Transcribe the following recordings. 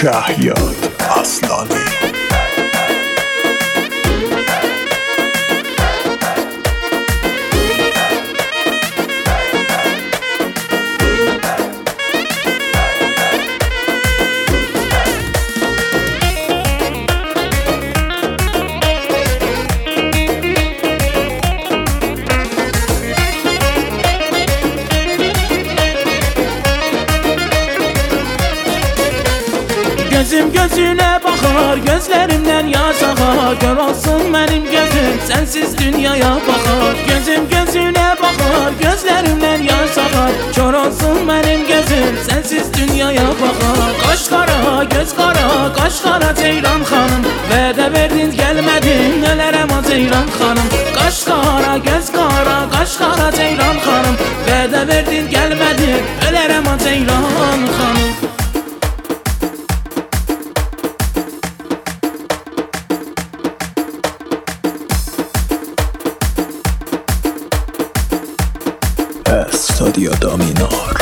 Şahyad Aslani. Gözüm gözüne bakar, gözlerimden yaş akar. Kör olsun benim gözüm, sensiz dünyaya bakar. Gözüm gözüne bakar, gözlerimden yaş akar. Kör olsun benim gözüm, sensiz dünyaya bakar. Kaş kara, göz kara, kaş kara Ceylan hanım. Vədə verdin gelmedin, ölərəm o Ceylan hanım. Kaş kara, göz kara, kaş kara Ceylan hanım. Vədə verdin gelmedin, ölərəm o Ceylan hanım. Estadio Dominar.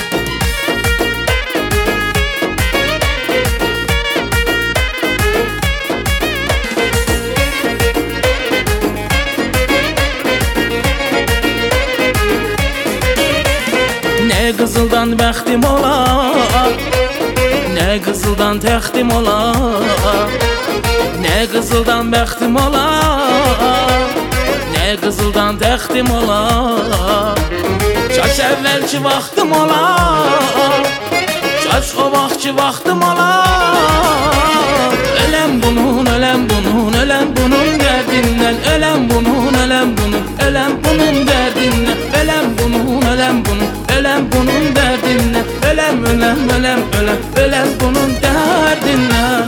Ne qızıldan bəxtim olar, ne qızıldan təxtim olar. Ne qızıldan bəxtim olar, ne qızıldan təxtim olar. Kaş əvvəlki vaxtım olar, kaş o vaxtki vaxtım olar. Öləm bunun, öləm bunun, öləm bunun dərdindən. Öləm bunun, öləm bunun, öləm bunun dərdindən. Öləm bunun, öləm bunun, öləm bunun dərdindən. Öləm, öləm, öləm, öləm, öləm bunun dərdindən.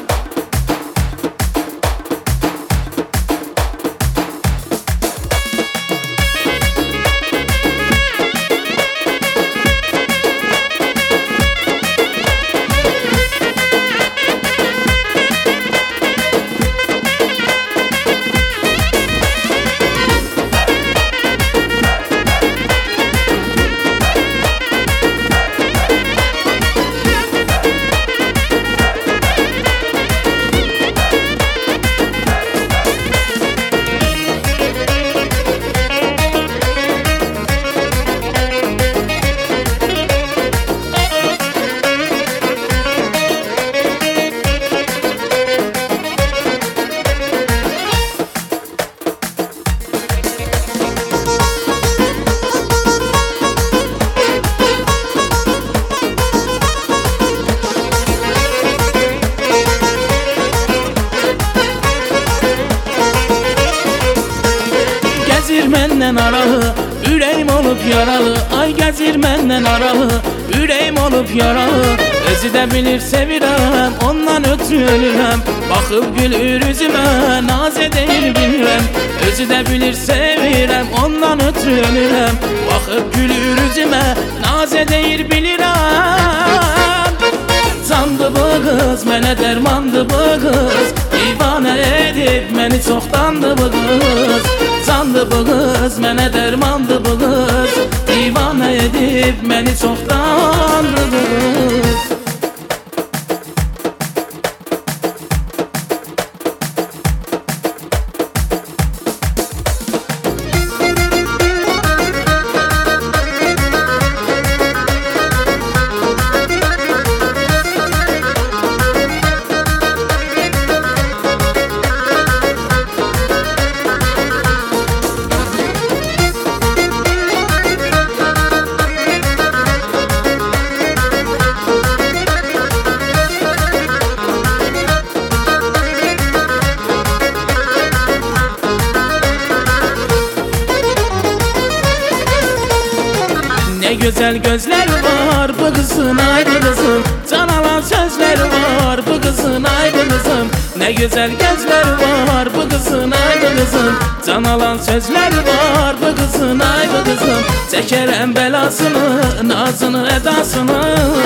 Gəzir məndən aralı, ürəyim olub yaralı. Ay gəzir məndən aralı, ürəyim olub yaralı. Özü də bilir sevirəm, ondan ötürü ölürəm. Baxıb gülür üzümə, naz edir bilirəm. Özü də bilir sevirəm, ondan ötürü ölürəm. Baxıb gülür üzümə, naz edir bilirəm. Candı bu qız, mənə dərmandı bu qız. Divanə edib məni çoxdandı bu qız. Candı bu qız, mənə dərmandı bu qız. Divanə edib məni çoxdandı bu qız. Ne güzel gözleri var bu kızın, ay bu kızın. Can alan sözleri var bu kızın, ay bu kızın. Ne güzel gözleri var bu kızın, ay bu kızın. Can alan sözleri var bu kızın, ay bu kızın. Çekerem belasını, nazını, edasını.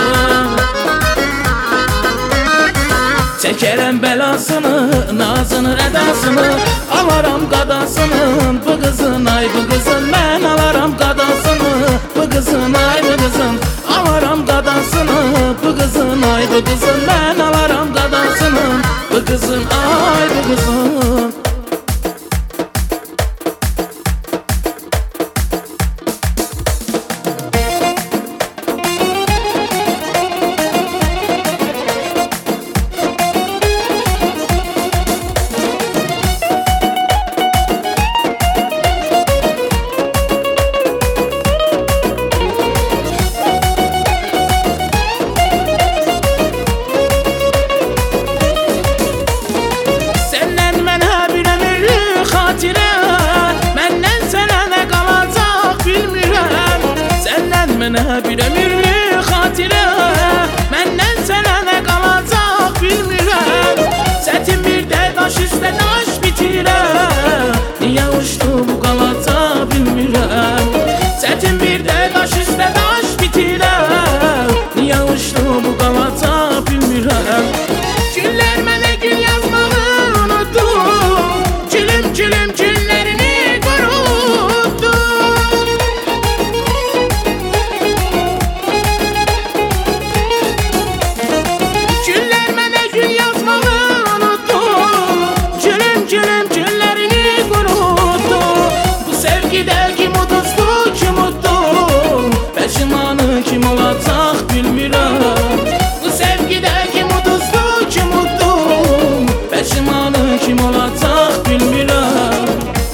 Çekerem belasını, nazını, edasını. Alaram qadasını, bu kızın, ay bu kızın. Ben alaram qadasını, bu kızın, ay bu kızın. Alaram qadasını. qadasını. Bu qızın ay bu qızın, mən alaram qadasını. Bu qızın ay bu qızın. Mənə bir ömürlük xatirə, məndən sənə nə qalacaq bilmirəm. Çətin bir də daş üstə daş bitirəm, niyə uçdu bu qalaca bilmirəm. Çətin bir də daş üstə daş bitirəm, niyə uçdu bu qalaca bilmirəm. Günlər mənə gül yazmağı unutdu, gülüm gülüm günlərini qurutdu. Kim olacaq bilmirəm. Bu sevgidə kim uduzdu, kim uddu, peşimanı kim olacaq bilmirəm.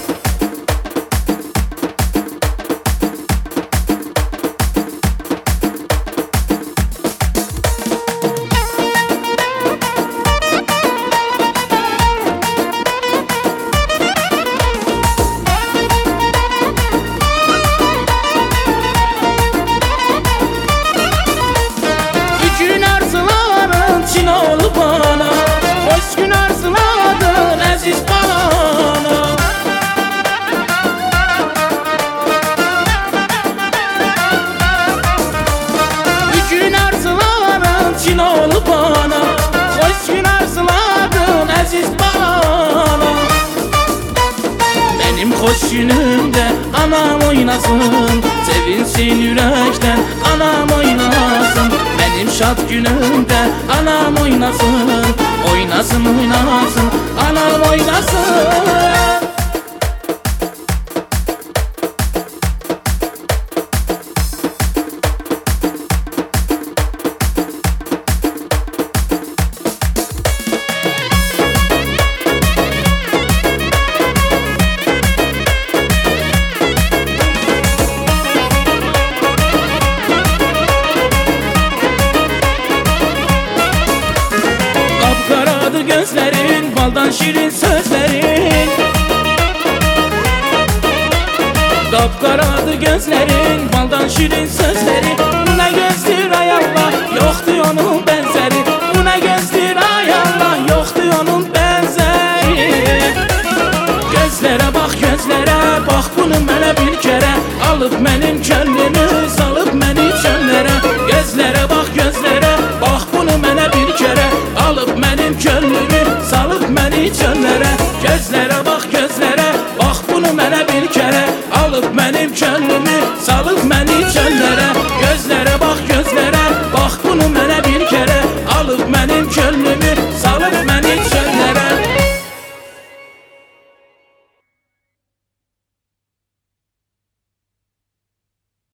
Benim xoş günümdə anam oynasın, sevinsin ürəkdən anam oynasın. Benim şad günümdə anam oynasın, oynasın oynasın anam oynasın. Gözlerin, baldan şirin sözlerin. Qapqaradı gözlerin, baldan şirin sözlerin. Bu nə gözdür ay Allah, yoxdur onun bənzəri. Bu nə gözdür ay Allah, yoxdur onun bənzəri. Gözlərə bax, gözlərə bax, bunu mənə bir kərə alıb məni